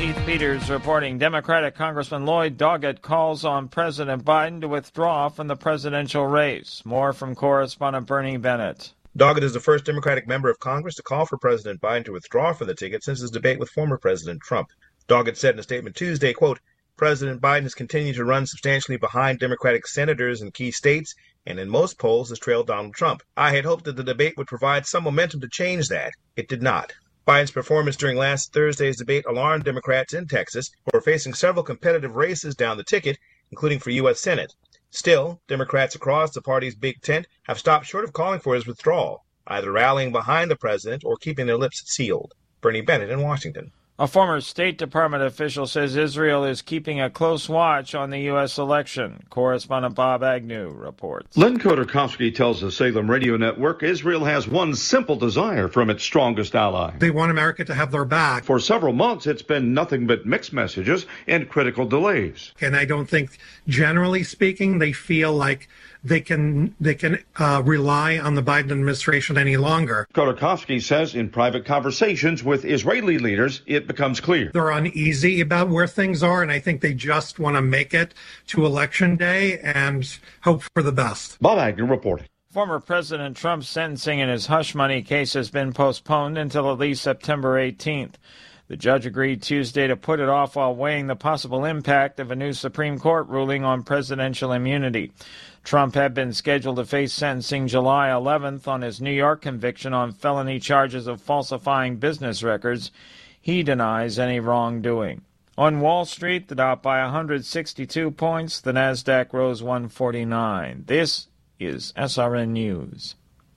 Heath Peters reporting. Democratic Congressman Lloyd Doggett calls on President Biden to withdraw from the presidential race. More from correspondent Bernie Bennett. Doggett is the first Democratic member of Congress to call for President Biden to withdraw from the ticket since his debate with former President Trump. Doggett said in a statement Tuesday, quote, President Biden has continued to run substantially behind Democratic senators in key states and in most polls has trailed Donald Trump. I had hoped that the debate would provide some momentum to change that. It did not. Biden's performance during last Thursday's debate alarmed Democrats in Texas, who are facing several competitive races down the ticket, including for U.S. Senate. Still, Democrats across the party's big tent have stopped short of calling for his withdrawal, either rallying behind the president or keeping their lips sealed. Bernie Bennett in Washington. A former State Department official says Israel is keeping a close watch on the U.S. election. Correspondent Bob Agnew reports. Len Khodorkovsky tells the Salem Radio Network Israel has one simple desire from its strongest ally. They want America to have their back. For several months, it's been nothing but mixed messages and critical delays. And I don't think, generally speaking, they feel like they can rely on the Biden administration any longer. Khodorkovsky says in private conversations with Israeli leaders, it becomes clear. They're uneasy about where things are, and I think they just want to make it to Election Day and hope for the best. Bob Agnew reporting. Former President Trump's sentencing in his hush money case has been postponed until at least September 18th. The judge agreed Tuesday to put it off while weighing the possible impact of a new Supreme Court ruling on presidential immunity. Trump had been scheduled to face sentencing July 11th on his New York conviction on felony charges of falsifying business records. He denies any wrongdoing. On Wall Street, the Dow by 162 points, the Nasdaq rose 149. This is SRN News.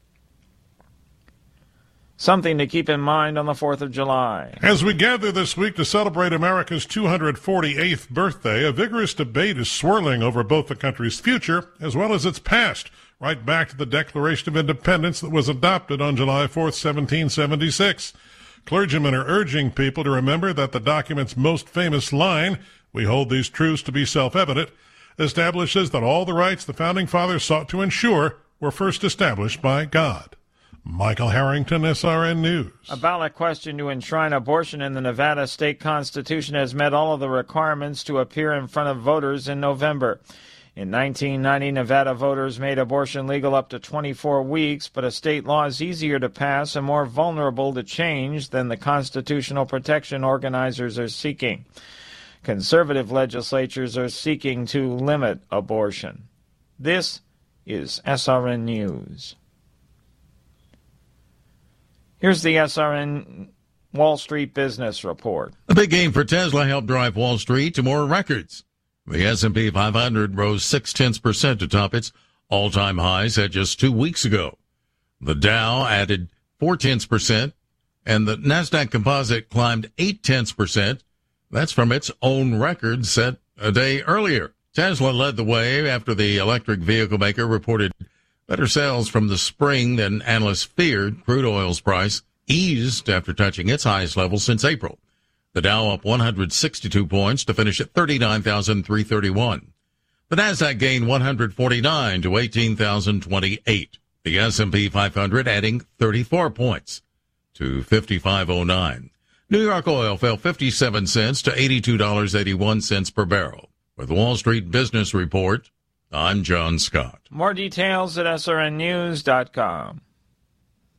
Something to keep in mind on the 4th of July. As we gather this week to celebrate America's 248th birthday, a vigorous debate is swirling over both the country's future as well as its past, right back to the Declaration of Independence that was adopted on July 4th, 1776. Clergymen are urging people to remember that the document's most famous line, "We hold these truths to be self-evident," establishes that all the rights the Founding Fathers sought to ensure were first established by God. Michael Harrington, SRN News. A ballot question to enshrine abortion in the Nevada state constitution has met all of the requirements to appear in front of voters in November. In 1990, Nevada voters made abortion legal up to 24 weeks, but a state law is easier to pass and more vulnerable to change than the constitutional protection organizers are seeking. Conservative legislatures are seeking to limit abortion. This is SRN News. Here's the SRN Wall Street Business Report. A big gain for Tesla helped drive Wall Street to more records. The S&P 500 rose 0.6% to top its all-time high set just 2 weeks ago. The Dow added 0.4%, and the Nasdaq Composite climbed 0.8%. That's from its own record set a day earlier. Tesla led the way after the electric vehicle maker reported better sales from the spring than analysts feared. Crude oil's price eased after touching its highest level since April. The Dow up 162 points to finish at 39,331. The Nasdaq gained 149 to 18,028. The S&P 500 adding 34 points to 5509. New York oil fell 57 cents to $82.81 per barrel. With Wall Street Business Report, I'm John Scott. More details at srnnews.com.